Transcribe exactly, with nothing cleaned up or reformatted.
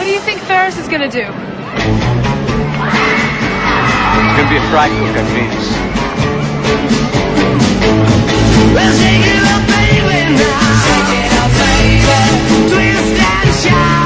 What do you think Ferris is gonna do? It's gonna be a fright cook on Venus. Well, shake it up, baby, now. Shake it up, baby. Twist and shout.